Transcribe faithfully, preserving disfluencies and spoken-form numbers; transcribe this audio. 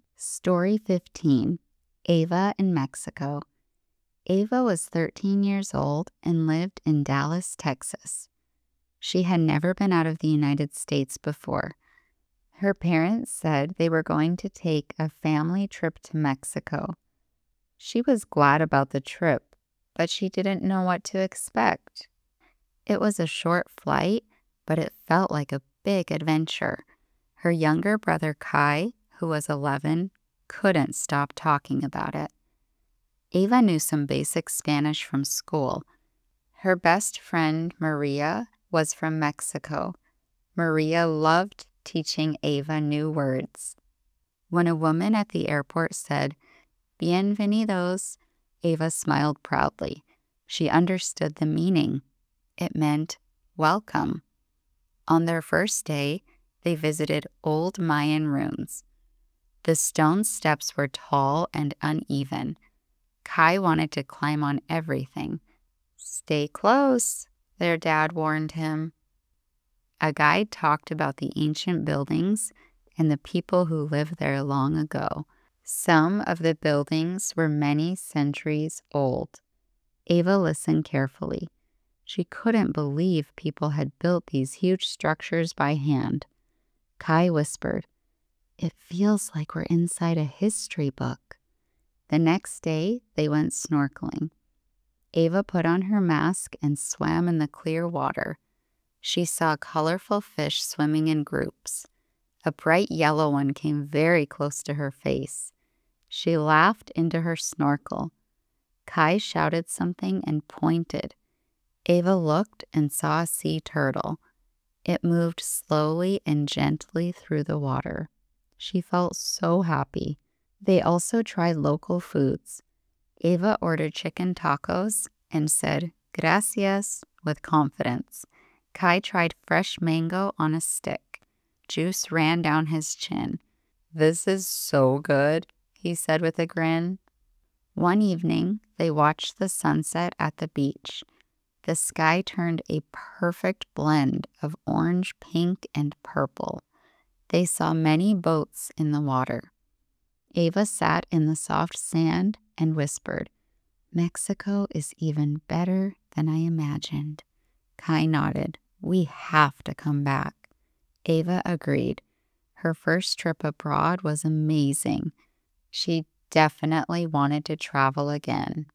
Story fifteen, Ava in Mexico. Ava was thirteen years old and lived in Dallas, Texas. She had never been out of the United States before. Her parents said they were going to take a family trip to Mexico. She was glad about the trip, but she didn't know what to expect. It was a short flight, but it felt like a big adventure. Her younger brother Kai, who was eleven, couldn't stop talking about it. Ava knew some basic Spanish from school. Her best friend, Maria, was from Mexico. Maria loved teaching Ava new words. When a woman at the airport said, "Bienvenidos," Ava smiled proudly. She understood the meaning. It meant welcome. On their first day, they visited old Mayan ruins. The stone steps were tall and uneven. Kai wanted to climb on everything. "Stay close," their dad warned him. A guide talked about the ancient buildings and the people who lived there long ago. Some of the buildings were many centuries old. Ava listened carefully. She couldn't believe people had built these huge structures by hand. Kai whispered, "It feels like we're inside a history book." The next day, they went snorkeling. Ava put on her mask and swam in the clear water. She saw colorful fish swimming in groups. A bright yellow one came very close to her face. She laughed into her snorkel. Kai shouted something and pointed. Ava looked and saw a sea turtle. It moved slowly and gently through the water. She felt so happy. They also tried local foods. Ava ordered chicken tacos and said, "Gracias," with confidence. Kai tried fresh mango on a stick. Juice ran down his chin. "This is so good," he said with a grin. One evening, they watched the sunset at the beach. The sky turned a perfect blend of orange, pink, and purple. They saw many boats in the water. Ava sat in the soft sand and whispered, "Mexico is even better than I imagined." Kai nodded. "We have to come back." Ava agreed. Her first trip abroad was amazing. She definitely wanted to travel again.